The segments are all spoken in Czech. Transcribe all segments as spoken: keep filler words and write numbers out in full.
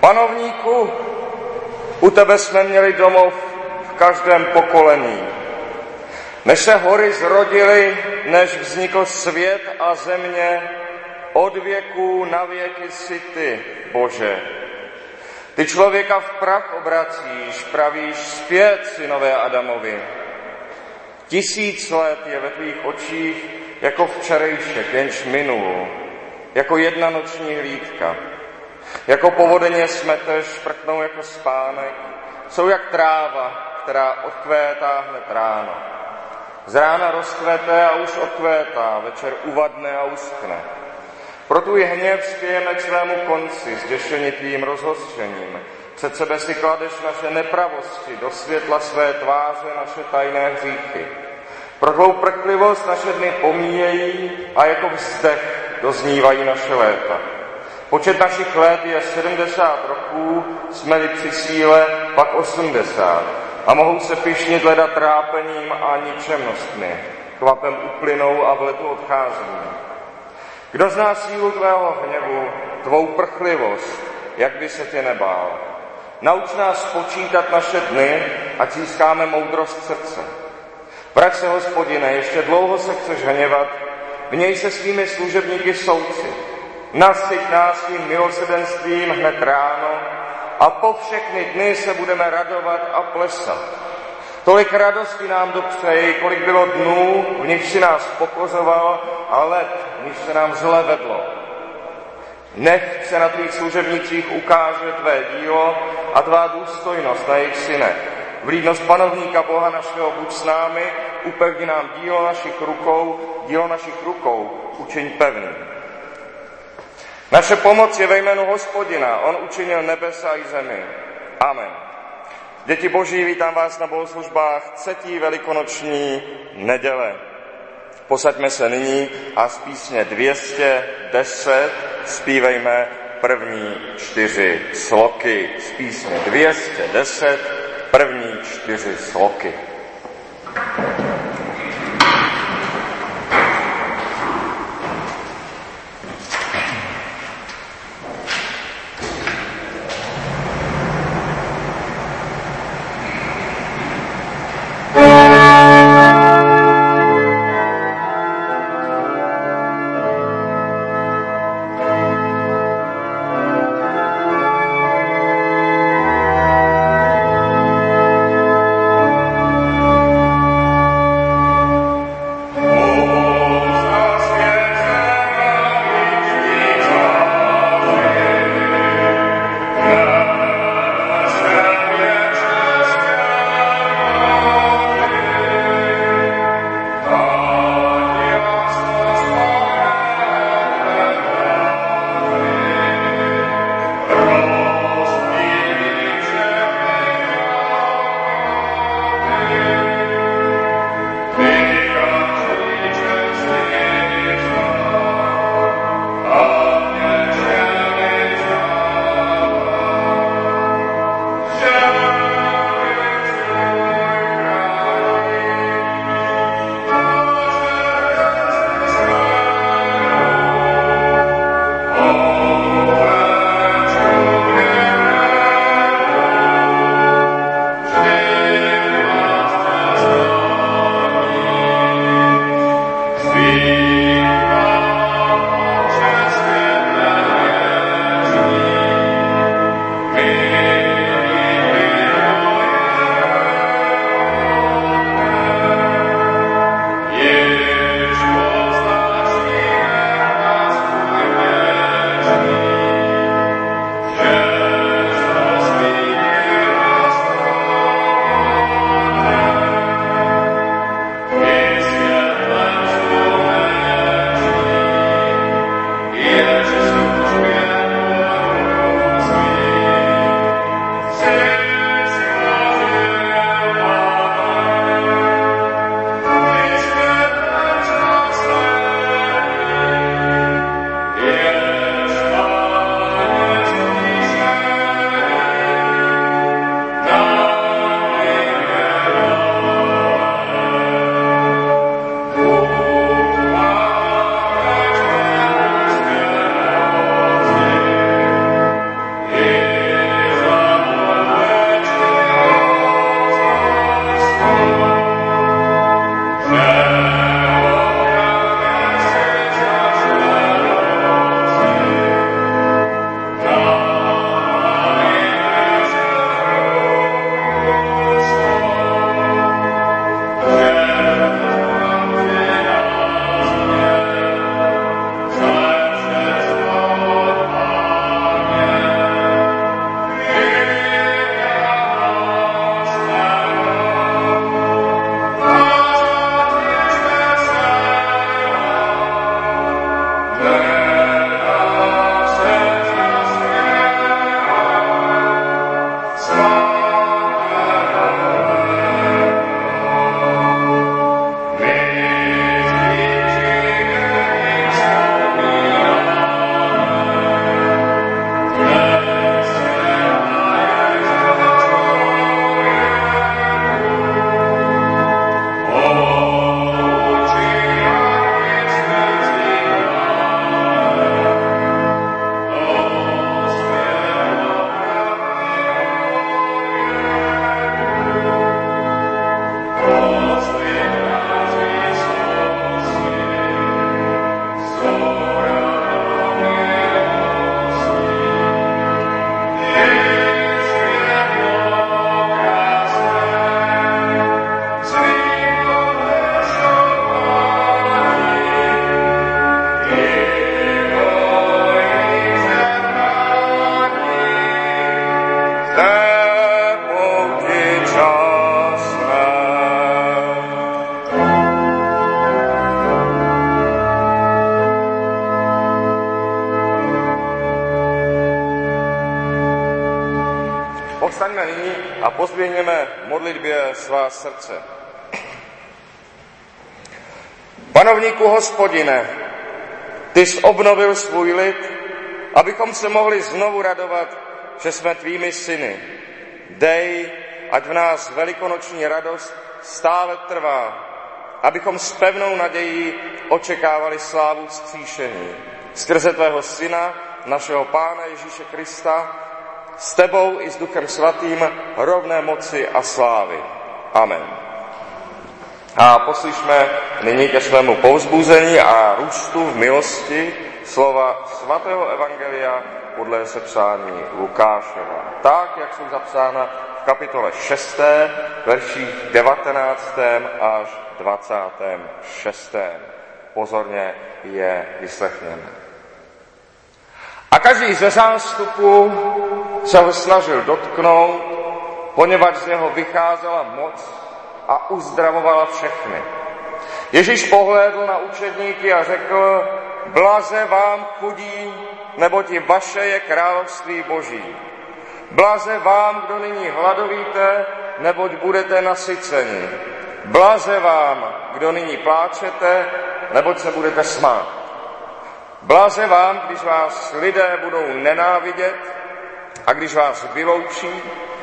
Panovníku, u tebe jsme měli domov v každém pokolení. Než se hory zrodily, než vznikl svět a země, od věků na věky si ty, Bože. Ty člověka v prach obracíš, pravíš zpět synové Adamovi. Tisíc let je ve tvých očích jako včerejšek, jenž minul, jako jedna noční hlídka. Jako povodeně smeteš, prknou jako spánek, jsou jak tráva, která odkvétá hned ráno. Z rána rozkvete a už odkvétá, večer uvadne a uschne. Pro tvůj hněv spějeme k svému konci, zděšeni tvým rozhořčením. Před sebe si kladeš naše nepravosti, do světla své tváře naše tajné hříchy. Pro tvou prklivost naše dny pomíjejí a jako vzdech doznívají naše léta. Počet našich let je sedmdesát roků, jsme-li při síle, pak osmdesát. A mohou se pyšnit leda trápením a ničemnostmi. Kvapem uplynou a v letu odcházíme. Kdo zná sílu tvého hněvu, tvou prchlivost, jak by se tě nebál? Nauč nás počítat naše dny, ať získáme moudrost srdce. Vrať se, Hospodine, ještě dlouho se chceš hněvat, vněj se svými služebníky soudci. Nasyť nás tím milosrdenstvím hned ráno a po všechny dny se budeme radovat a plesat. Tolik radosti nám dopřeji, kolik bylo dnů, v nich si nás pokozoval, a let, v nich se nám zle vedlo. Nech se na tvých služebnicích ukáže tvé dílo a tvá důstojnost na jejich synech. Vlídnost panovníka Boha našeho buď s námi, upevni nám dílo našich rukou, dílo našich rukou učiň pevným. Naše pomoc je ve jménu Hospodina, on učinil nebesa i zemi. Amen. Děti Boží, vítám vás na bohoslužbách třetí velikonoční neděle. Posaďme se nyní a z písně dvě stě deset zpívejme první čtyři sloky. Z písně dvě stě deset první čtyři sloky. Thank you. Povstaňme nyní a pozběhněme v modlitbě svá srdce. Panovníku Hospodine, ty jsi obnovil svůj lid, abychom se mohli znovu radovat, že jsme tvými syny. Dej, ať v nás velikonoční radost stále trvá, abychom s pevnou nadějí očekávali slávu vzkříšení. Skrze tvého syna, našeho Pána Ježíše Krista, s tebou i s Duchem Svatým rovné moci a slávy. Amen. A poslyšme nyní ke svému povzbuzení a růstu v milosti slova svatého evangelia podle sepsání Lukáševa. Tak, jak jsou zapsána v kapitole šesté, verších devatenáctém až dvacátém šestém. Pozorně je vyslechněme. A každý ze zástupu se ho snažil dotknout, poněvadž z něho vycházela moc a uzdravovala všechny. Ježíš pohlédl na učedníky a řekl: Blaze vám chudí, neboť i vaše je království Boží. Blaze vám, kdo nyní hladovíte, neboť budete nasyceni. Blaze vám, kdo nyní pláčete, neboť se budete smát. Blaze vám, když vás lidé budou nenávidět a když vás vyloučí,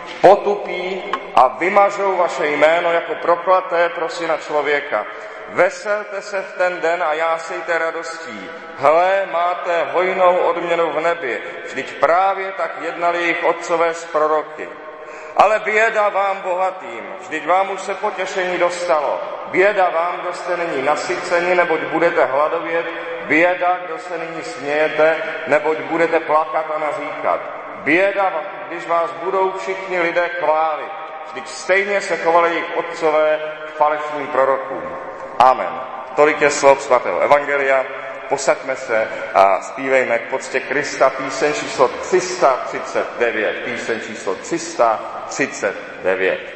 potupí a vymažou vaše jméno jako proklaté pro syna člověka. Veselte se v ten den a jásejte radostí. Hle, máte hojnou odměnu v nebi, vždyť právě tak jednali jejich otcové s proroky. Ale běda vám bohatým, vždyť vám už se potěšení dostalo. Běda vám, kdo jste nyní nasyceni, neboť budete hladovět. Běda, kdo se nyní smějete, neboť budete plakat a naříkat. Běda, když vás budou všichni lidé chválit, vždyť stejně se chovali jejich otcové k falešným prorokům. Amen. Tolik je slov svatého evangelia. Posaďme se a zpívejme k poctě Krista píseň číslo tři sta třicet devět. Píseň číslo tři sta třicet devět.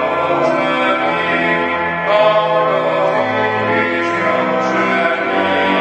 Oh,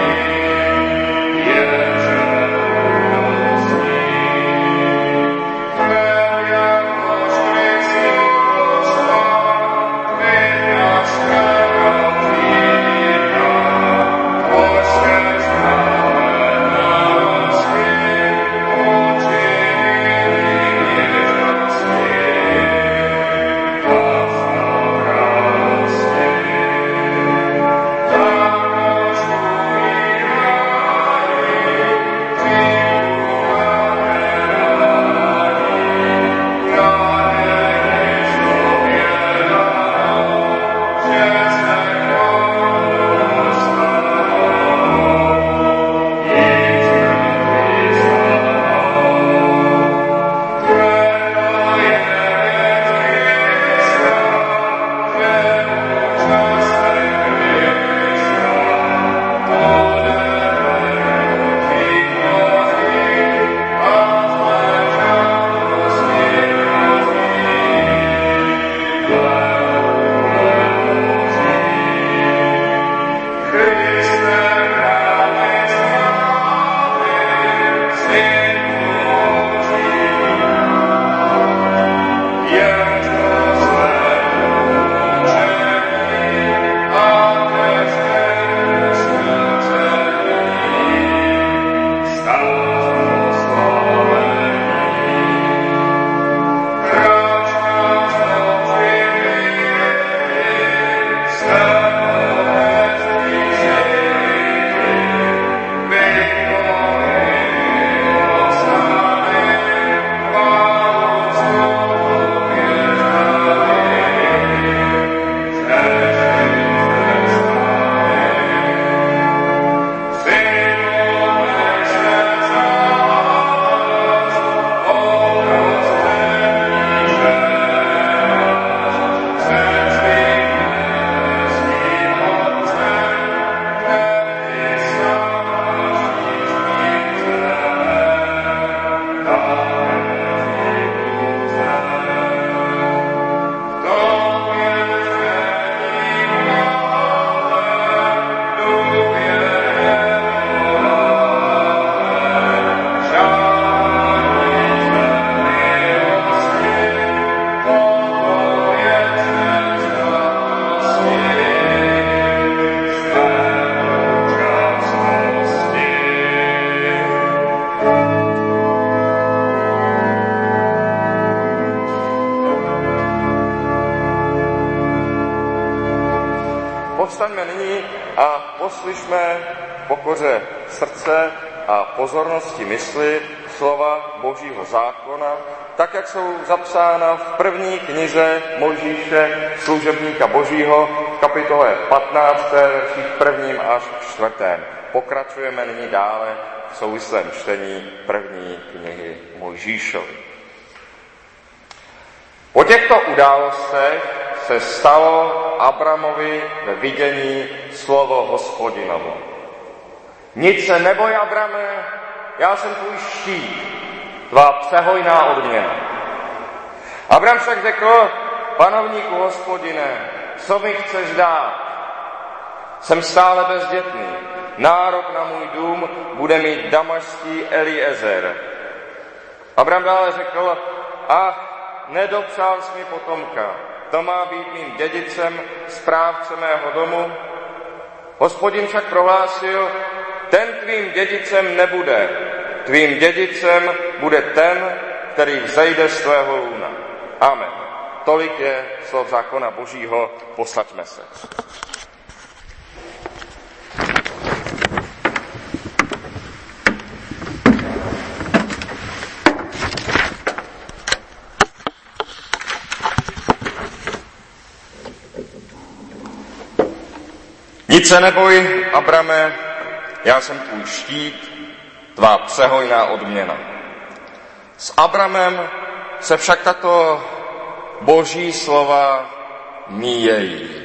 povstaňme nyní a poslyšme pokoře srdce a pozornosti mysli slova Božího zákona, tak, jak jsou zapsána v první knize Mojžíše, služebníka Božího, v kapitole patnácté, verších prvním až čtvrtém. Pokračujeme nyní dále v souvislém čtení první knihy Mojžíšovi. Po těchto událostech se stalo Abramovi ve vidění slovo Hospodinovo. Nic se neboj, Abrame, já jsem tvůj štít, tvá přehojná odměna. Abram však řekl, panovníku Hospodine, co mi chceš dát? Jsem stále bezdětný, nárok na můj dům bude mít damašský Eliezer. Abram dále řekl, ach, nedopřál jsi mi potomka, to má být mým dědicem, správce mého domu. Hospodin však prohlásil, ten tvým dědicem nebude, tvým dědicem bude ten, který vzejde z tvého lůna. Amen. Tolik je slov zákona Božího, posaďme se. Nic se neboj, Abrame, já jsem tvůj štít, tvá přehojná odměna. S Abramem se však tato Boží slova míjejí.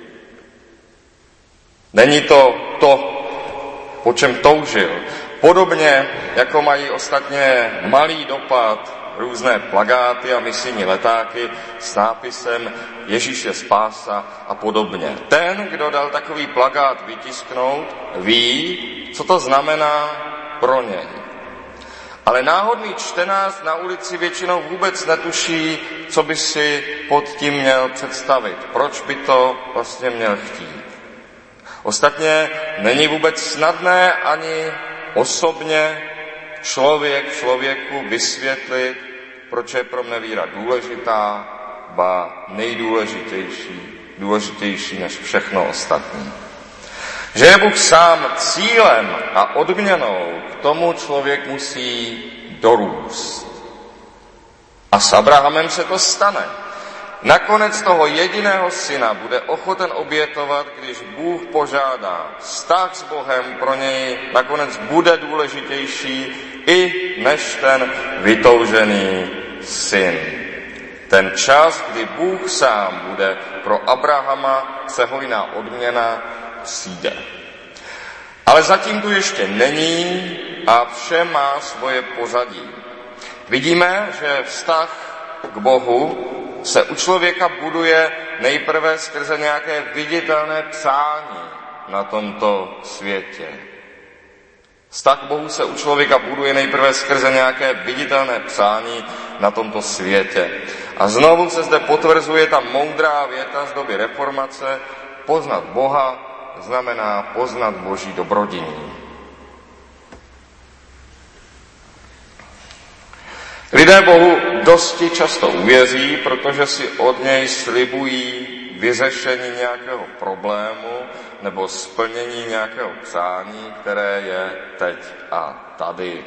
Není to to, po čem toužil. Podobně, jako mají ostatně malý dopad různé plakáty a misijní letáky s nápisem Ježíš je spása a podobně. Ten, kdo dal takový plakát vytisknout, ví, co to znamená pro něj. Ale náhodný čtenář na ulici většinou vůbec netuší, co by si pod tím měl představit. Proč by to vlastně měl chtít. Ostatně není vůbec snadné ani osobně člověk člověku vysvětlit, proč je pro mne víra důležitá, ba nejdůležitější, důležitější než všechno ostatní. Že je Bůh sám cílem a odměnou, k tomu člověk musí dorůst. A s Abrahamem se to stane. Nakonec toho jediného syna bude ochoten obětovat, když Bůh požádá. Vztah s Bohem pro něj nakonec bude důležitější i než ten vytoužený syn. Ten čas, kdy Bůh sám bude pro Abrahama přehojná odměna, přijde. Ale zatím tu ještě není a vše má svoje pozadí. Vidíme, že vztah k Bohu se u člověka buduje nejprve skrze nějaké viditelné přání na tomto světě. Vztah k Bohu se u člověka buduje nejprve skrze nějaké viditelné přání na tomto světě. A znovu se zde potvrzuje ta moudrá věta z doby reformace, poznat Boha znamená poznat Boží dobrodiní. Lidé Bohu dosti často uvěří, protože si od něj slibují vyřešení nějakého problému nebo splnění nějakého přání, které je teď a tady.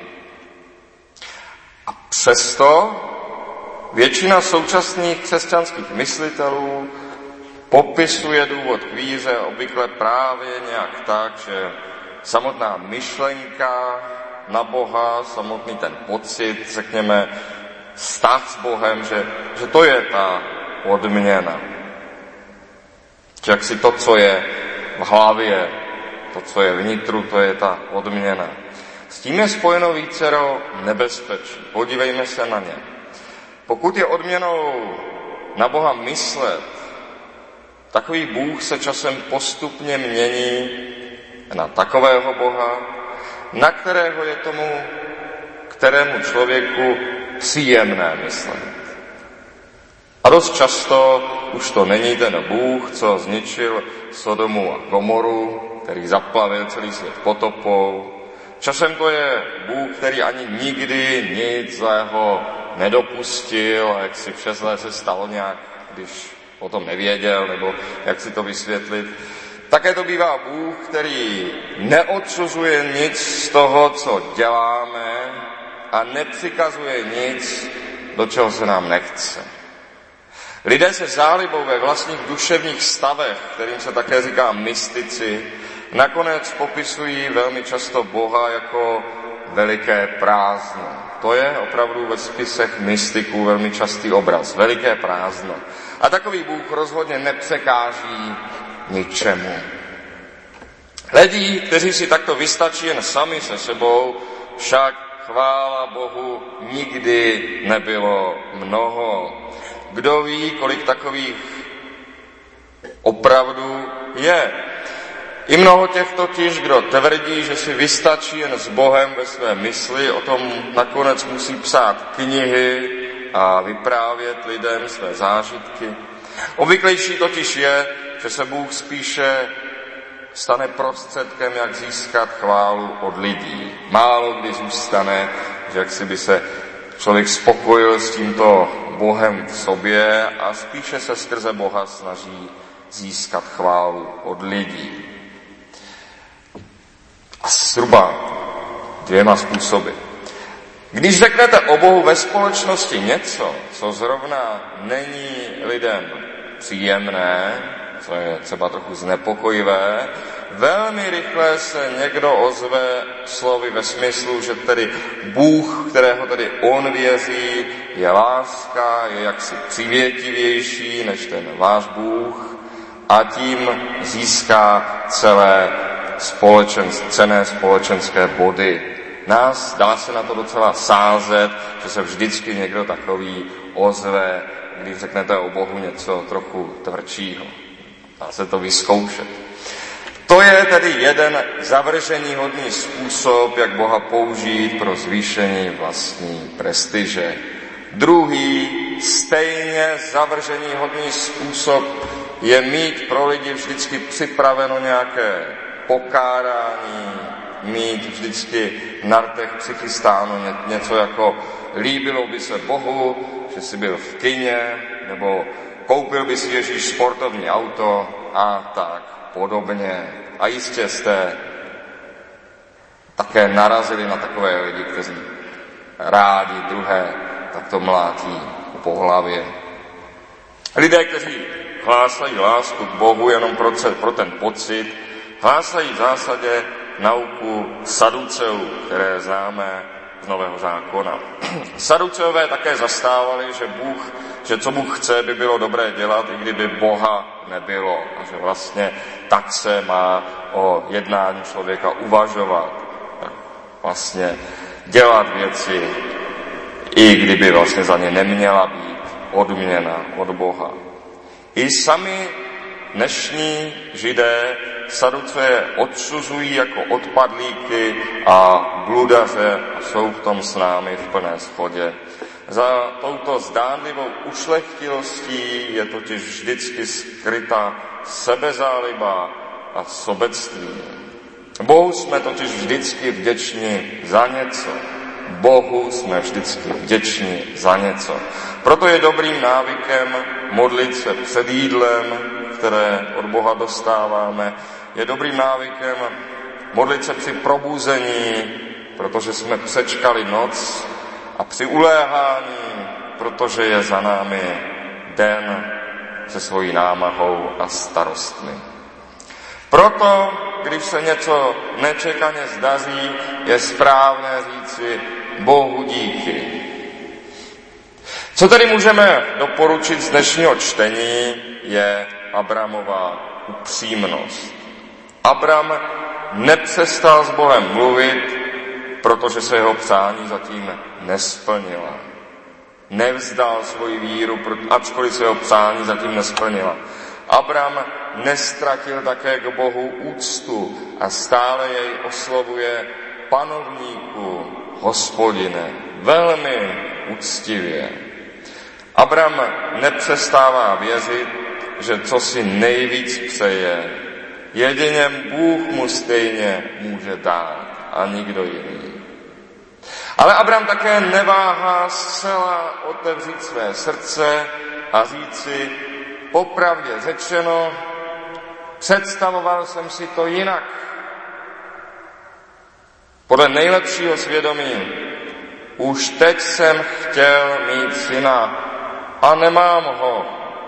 A přesto většina současných křesťanských myslitelů popisuje důvod k víře obvykle právě nějak tak, že samotná myšlenka na Boha, samotný ten pocit, řekněme, vztah s Bohem, že, že to je ta odměna. Jak si to, co je v hlavě, to, co je vnitru, to je ta odměna. S tím je spojeno vícero nebezpečí. Podívejme se na ně. Pokud je odměnou na Boha myslet, takový Bůh se časem postupně mění na takového Boha, na kterého je tomu, kterému člověku příjemné myslet. A dost často už to není ten Bůh, co zničil Sodomu a Gomoru, který zaplavil celý svět potopou. Časem to je Bůh, který ani nikdy nic zlého nedopustil, a jak si přes se stalo nějak, když o tom nevěděl, nebo jak si to vysvětlit. Také to bývá Bůh, který neodsuzuje nic z toho, co děláme a nepřikazuje nic, do čeho se nám nechce. Lidé se zálibou ve vlastních duševních stavech, kterým se také říká mystici, nakonec popisují velmi často Boha jako veliké prázdno. To je opravdu ve spisech mystiků velmi častý obraz. Veliké prázdno. A takový Bůh rozhodně nepřekáží ničemu. Lidí, kteří si takto vystačí jen sami se sebou, však chvála Bohu nikdy nebylo mnoho. Kdo ví, kolik takových opravdu je. I mnoho těch totiž, kdo tvrdí, že si vystačí jen s Bohem ve své mysli, o tom nakonec musí psát knihy a vyprávět lidem své zážitky. Obvyklejší totiž je, že se Bůh spíše stane prostředkem, jak získat chválu od lidí. Málo kdy zůstane, že jak si by se člověk spokojil s tímto Bohem v sobě a spíše se skrze Boha snaží získat chválu od lidí. A zhruba dvěma způsoby. Když řeknete o Bohu ve společnosti něco, co zrovna není lidem příjemné, co je třeba trochu znepokojivé, velmi rychle se někdo ozve slovy ve smyslu, že tedy Bůh, kterého tedy on věří, je láska, je jaksi přívětivější než ten váš Bůh a tím získá celé společenské, cenné společenské body. Nás dá se na to docela sázet, že se vždycky někdo takový ozve, když řeknete o Bohu něco trochu tvrdšího. Dá se to vyzkoušet. To je tedy jeden zavrženíhodný způsob, jak Boha použít pro zvýšení vlastní prestiže. Druhý, stejně zavrženíhodný způsob je mít pro lidi vždycky připraveno nějaké pokárání, mít vždycky na rtech přichystáno něco jako líbilo by se Bohu, že jsi byl v kině, nebo koupil by si Ježíš sportovní auto a tak podobně. A jistě jste také narazili na takové lidi, kteří rádi druhé takto mlátí po hlavě. Lidé, kteří hlásají lásku k Bohu jenom pro, pro ten pocit, hlásají v zásadě nauku saduceů, které známe z Nového zákona. Saduceové také zastávali, že Bůh, že co Bůh chce, by bylo dobré dělat, i kdyby Boha nebylo. A že vlastně tak se má o jednání člověka uvažovat. Tak vlastně dělat věci, i kdyby vlastně za ně neměla být odměna od Boha. I sami dnešní Židé saduceje odsuzují jako odpadlíky a bludaře a jsou v tom s námi v plné shodě. Za touto zdánlivou ušlechtilostí je totiž vždycky skryta sebezáliba a sobectví. Bohu jsme totiž vždycky vděční za něco. Bohu jsme vždycky vděční za něco. Proto je dobrým návykem modlit se před jídlem, které od Boha dostáváme. Je dobrým návykem modlit se při probuzení, protože jsme přečkali noc, a při uléhání, protože je za námi den se svojí námahou a starostmi. Proto, když se něco nečekaně zdaří, je správné říci Bohu díky. Co tedy můžeme doporučit z dnešního čtení, je Abramova upřímnost. Abram nepřestal s Bohem mluvit, protože se jeho přání zatím nesplnila. Nevzdal svoji víru, ačkoliv se jeho přání zatím nesplnila. Abram nestratil také k Bohu úctu a stále jej oslovuje panovníku, Hospodine, velmi úctivě. Abram nepřestává věřit, že co si nejvíc přeje, jedině Bůh mu stejně může dát a nikdo jiný. Ale Abram také neváhá zcela otevřít své srdce a říci, popravdě řečeno, představoval jsem si to jinak. Podle nejlepšího svědomí už teď jsem chtěl mít syna a nemám ho.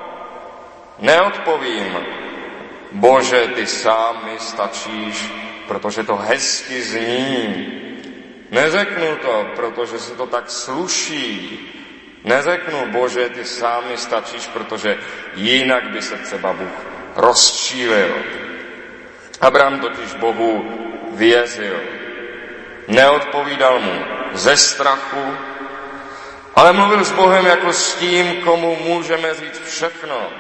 Neodpovím, Bože, ty sám mi stačíš, protože to hezky zní. Neřeknu to, protože se to tak sluší. Neřeknu, Bože, ty sám mi stačíš, protože jinak by se třeba Bůh rozčílil. Abraham totiž Bohu věřil. Neodpovídal mu ze strachu, ale mluvil s Bohem jako s tím, komu můžeme říct všechno.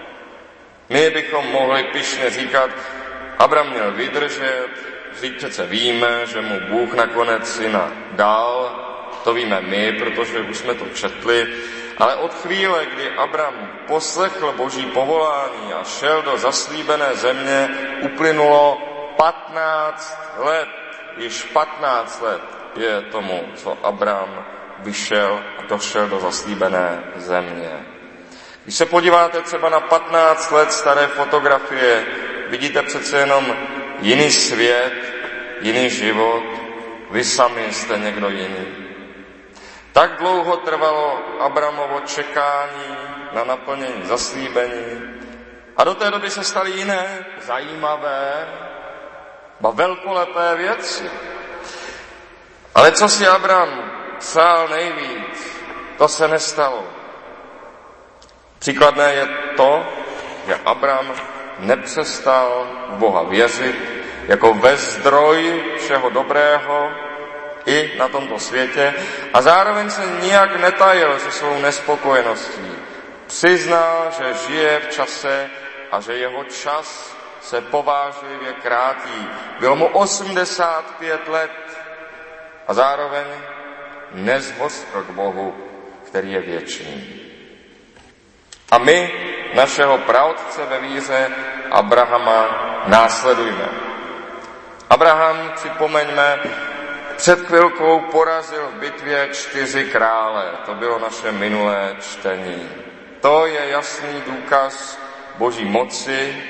My bychom mohli pyšně říkat, Abraham měl vydržet, vždyť přece víme, že mu Bůh nakonec syna dal, to víme my, protože už jsme to četli, ale od chvíle, kdy Abraham poslechl Boží povolání a šel do zaslíbené země, uplynulo patnáct let. Již patnáct let je tomu, co Abraham vyšel a došel do zaslíbené země. Když se podíváte třeba na patnáct let staré fotografie, vidíte přece jenom jiný svět, jiný život, vy sami jste někdo jiný. Tak dlouho trvalo Abrahamovo čekání na naplnění zaslíbení a do té doby se staly jiné zajímavé, ba velkolepé věci. Ale co si Abraham přál nejvíc, to se nestalo. Příkladné je to, že Abraham nepřestal v Boha věřit jako ve zdroj všeho dobrého i na tomto světě a zároveň se nijak netajil se svou nespokojeností. Přiznal, že žije v čase a že jeho čas se povážlivě krátí. Bylo mu osmdesát pět let a zároveň nezhořkl k Bohu, který je věčný. A my našeho praotce ve víře Abrahama následujme. Abraham, připomeňme, před chvilkou porazil v bitvě čtyři krále. To bylo naše minulé čtení. To je jasný důkaz Boží moci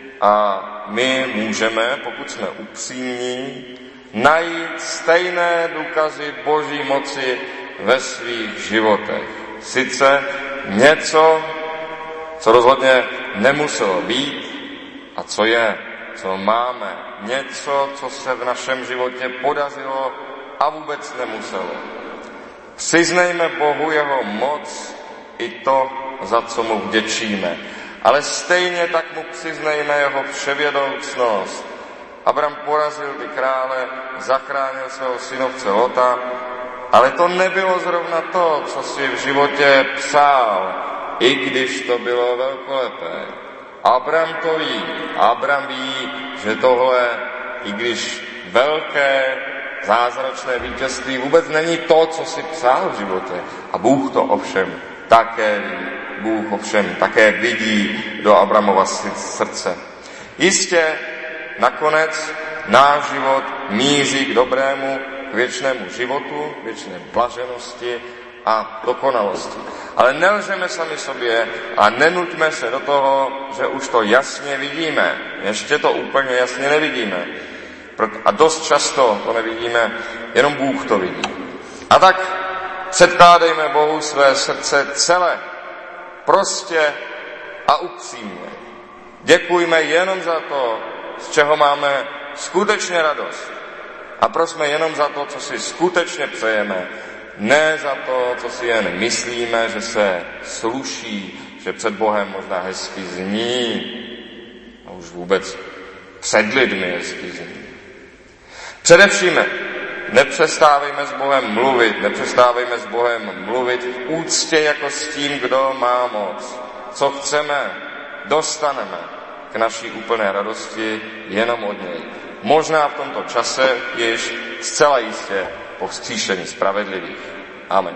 a my můžeme, pokud jsme upřímní, najít stejné důkazy Boží moci ve svých životech. Sice něco, co rozhodně nemuselo být a co je, co máme. Něco, co se v našem životě podařilo a vůbec nemuselo. Přiznejme Bohu jeho moc i to, za co mu vděčíme. Ale stejně tak mu přiznejme jeho vševědoucnost. Abraham porazil ty krále, zachránil svého synovce Lota, ale to nebylo zrovna to, co si v životě přál, i když to bylo velkolepé. Abraham to ví. Abraham ví, že tohle, i když velké, zázračné vítězství, vůbec není to, co si přál v životě. A Bůh to ovšem také ví. Bůh ovšem také vidí do Abrahamova srdce. Jistě nakonec náš život míří k dobrému, k věčnému životu, k věčné blaženosti a dokonalosti. Ale nelžeme sami sobě a nenuťme se do toho, že už to jasně vidíme. Ještě to úplně jasně nevidíme. A dost často to nevidíme, jenom Bůh to vidí. A tak předkládejme Bohu své srdce celé, prostě a upřímně. Děkujme jenom za to, z čeho máme skutečně radost. A prosme jenom za to, co si skutečně přejeme. Ne za to, co si jen myslíme, že se sluší, že před Bohem možná hezky zní. A už vůbec před lidmi hezky zní. Především nepřestávejme s Bohem mluvit, nepřestávejme s Bohem mluvit v úctě jako s tím, kdo má moc. Co chceme, dostaneme k naší úplné radosti jenom od něj. Možná v tomto čase již zcela jistě po vzkříšení spravedlivých. Amen.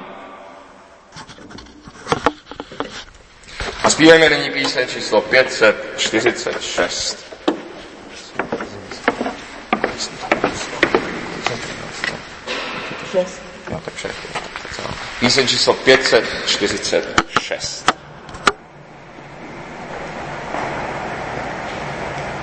A zpívejme nyní píseň číslo pět set čtyřicet šest. No, tak všechno. Píseň číslo pět set čtyřicet šest.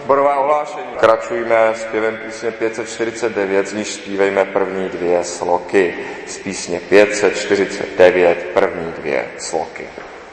Zborová ohlášení. Kračujme zpěvem písně pět set čtyřicet devět, z níž zpívejme první dvě sloky. Z písně pět set čtyřicet devět první dvě sloky.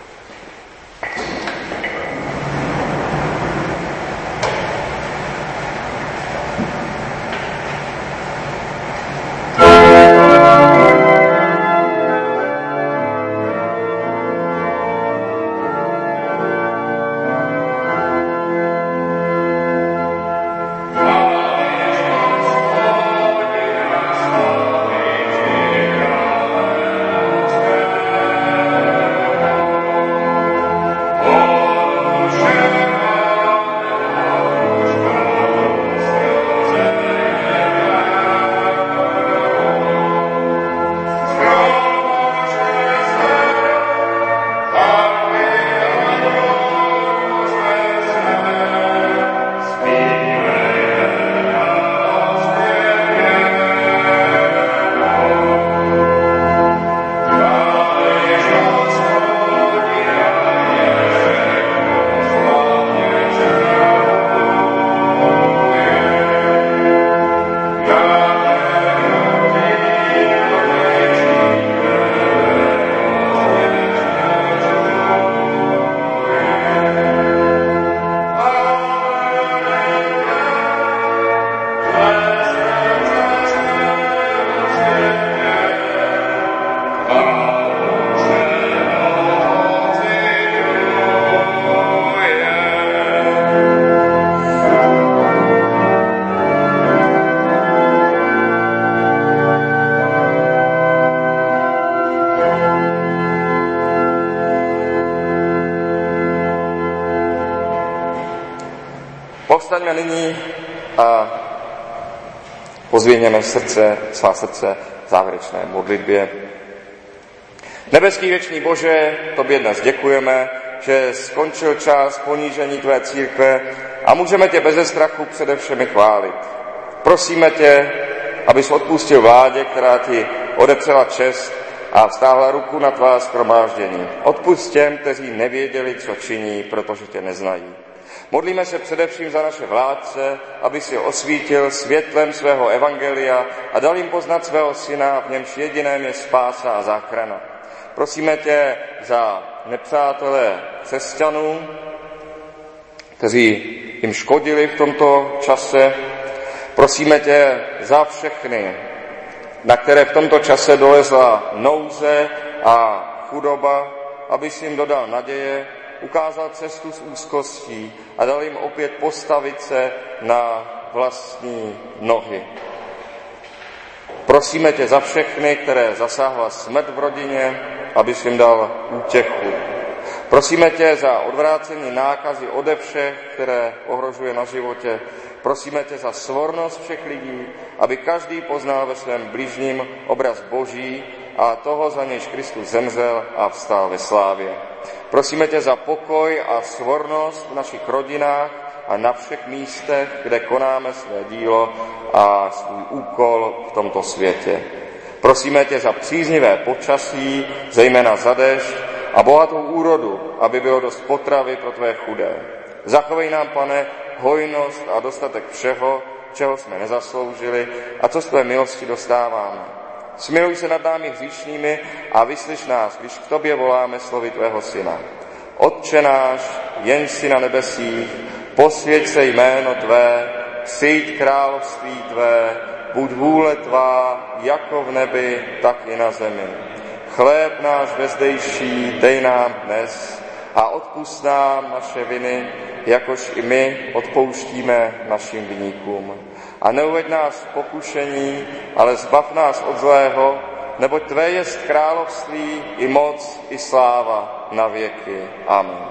Povstaňme nyní a pozvěněme srdce, svá srdce v závěrečné modlitbě. Nebeský věčný Bože, tobě dnes děkujeme, že skončil čas ponížení tvé církve a můžeme tě beze strachu přede všemi chválit. Prosíme tě, abys odpustil vládě, která ti odepřela čest a vztáhla ruku na tvá shromáždění. Odpusť těm, kteří nevěděli, co činí, protože tě neznají. Modlíme se především za naše vládce, aby si osvítil světlem svého evangelia a dal jim poznat svého syna, v němž jediném je spása a záchrana. Prosíme tě za nepřátelé křesťanů, kteří jim škodili v tomto čase. Prosíme tě za všechny, na které v tomto čase dolezla nouze a chudoba, abys jim dodal naděje, ukázal cestu z úzkostí a dal jim opět postavit se na vlastní nohy. Prosíme tě za všechny, které zasáhla smrt v rodině, abys jim dal útěchu. Prosíme tě za odvrácení nákazy ode všech, které ohrožuje na životě. Prosíme tě za svornost všech lidí, aby každý poznal ve svém bližním obraz Boží a toho, za nějž Kristus zemřel a vstal ve slávě. Prosíme tě za pokoj a svornost v našich rodinách a na všech místech, kde konáme své dílo a svůj úkol v tomto světě. Prosíme tě za příznivé počasí, zejména za déšť a bohatou úrodu, aby bylo dost potravy pro tvé chudé. Zachovej nám, Pane, hojnost a dostatek všeho, čeho jsme nezasloužili a co z tvé milosti dostáváme. Smiluj se nad námi hříšnými a vyslyš nás, když k tobě voláme slovy tvého syna. Otče náš, jenž jsi na nebesích, posvěť se jméno tvé, přijď království tvé, buď vůle tvá, jako v nebi, tak i na zemi. Chléb náš vezdejší dej nám dnes a odpusť nám naše viny, jakož i my odpouštíme našim viníkům. A neuveď nás v pokušení, ale zbav nás od zlého, neboť tvé jest království i moc, i sláva na věky. Amen.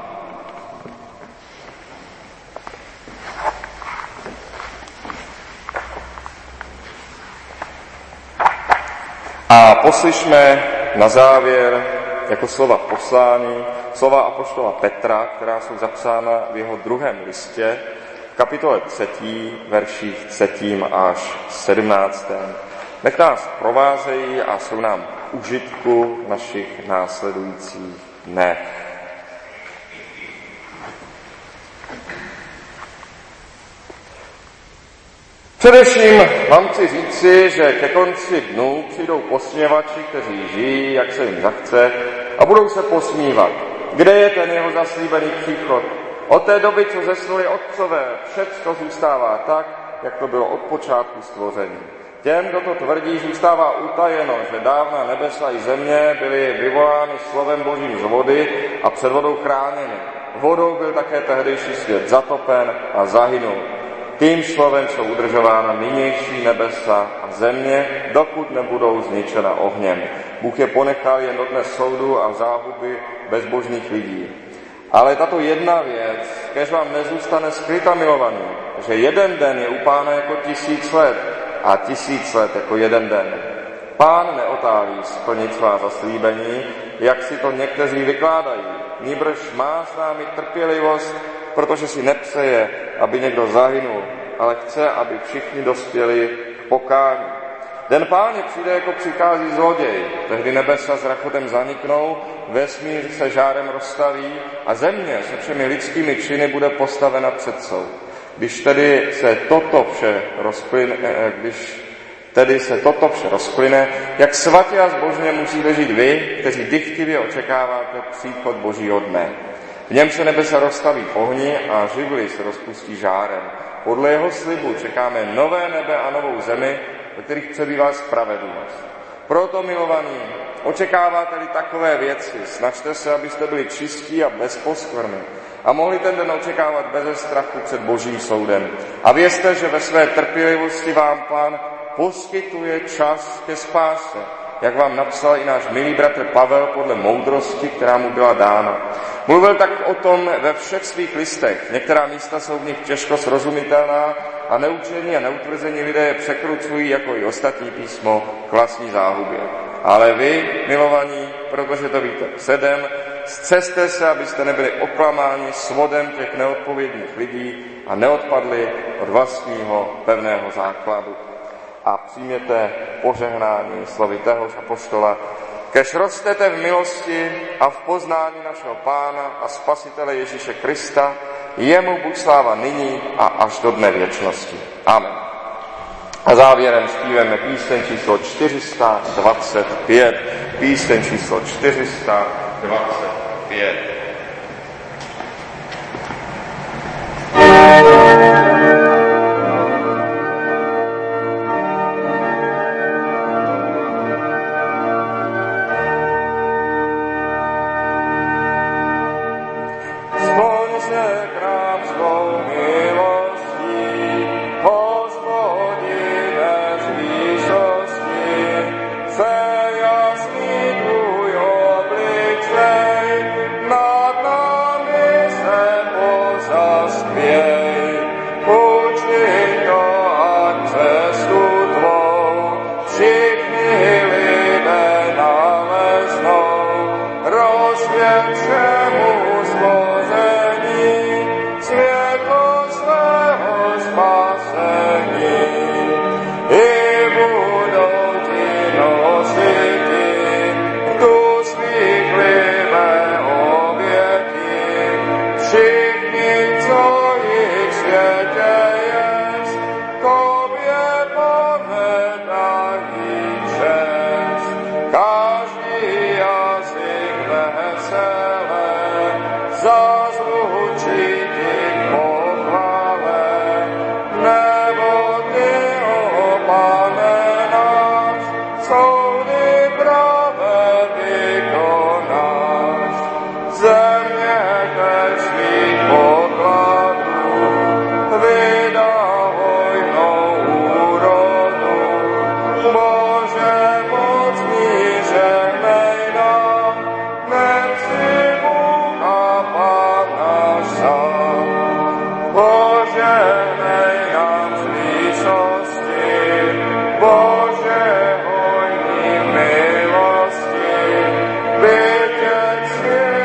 A poslyšme na závěr jako slova poslání, slova apoštola Petra, která jsou zapsána v jeho druhém listě, v kapitole třetí, verších třetím až sedmnáctém. Nech nás provázejí a jsou nám k užitku v našich následujících dnech. Především vám chci říci, že ke konci dnů přijdou posměvači, kteří žijí, jak se jim zachce, a budou se posmívat. Kde je ten jeho zaslíbený příchod? Od té doby, co zesnuli otcové, všecko zůstává tak, jak to bylo od počátku stvoření. Těm, kdo to tvrdí, zůstává utajeno, že dávna nebesa i země byly vyvolány slovem Božím z vody a před vodou chráněny. Vodou byl také tehdejší svět zatopen a zahynul. Tím slovem jsou udržována nynější nebesa a země, dokud nebudou zničena ohněm. Bůh je ponechal jen do dne soudu a záhuby bezbožných lidí. Ale tato jedna věc, kež vám nezůstane skryta, milovaný, že jeden den je u Pána jako tisíc let a tisíc let jako jeden den. Pán neotálí splnit svá zaslíbení, jak si to někteří vykládají. Nýbrž má s námi trpělivost, protože si nepřeje, aby někdo zahynul, ale chce, aby všichni dospěli k pokání. Den Páně přijde, jako přichází zloděj. Tehdy nebesa s rachotem zaniknou, vesmír se žárem rozstaví a země se všemi lidskými činy bude postavena před soud. Když tedy se toto vše rozplyne, když tedy se toto vše rozplyne, jak svatě a zbožně musíte žít vy, kteří dychtivě očekáváte příchod Božího dne. V něm se nebesa rozstaví v ohni a živly se rozpustí žárem. Podle jeho slibu čekáme nové nebe a novou zemi, ve kterých přebývá spravedlnost. Proto, milovaní, očekáváte-li takové věci, snažte se, abyste byli čistí a bez poskvrny a mohli ten den očekávat beze strachu před Božím soudem. A vězte, že ve své trpělivosti vám Pán poskytuje čas ke spáse, jak vám napsal i náš milý bratr Pavel podle moudrosti, která mu byla dána. Mluvil tak o tom ve všech svých listech. Některá místa jsou v nich těžko srozumitelná a neučení a neutvrzení lidé je překrucují jako i ostatní písmo k vlastní záhubě. Ale vy, milovaní, protože to víte předem, sceste se, abyste nebyli oklamáni svodem těch neodpovědných lidí a neodpadli od vlastního pevného základu. A přijměte požehnání slovy téhož apoštola, kež rostete v milosti a v poznání našeho Pána a Spasitele Ježíše Krista, jemu buď sláva nyní a až do dne věčnosti. Amen. A závěrem zpíváme píseň číslo čtyři sta dvacet pět. Píseň číslo čtyři sta dvacet pět.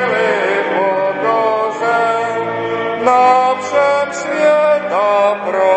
Na všem světa pro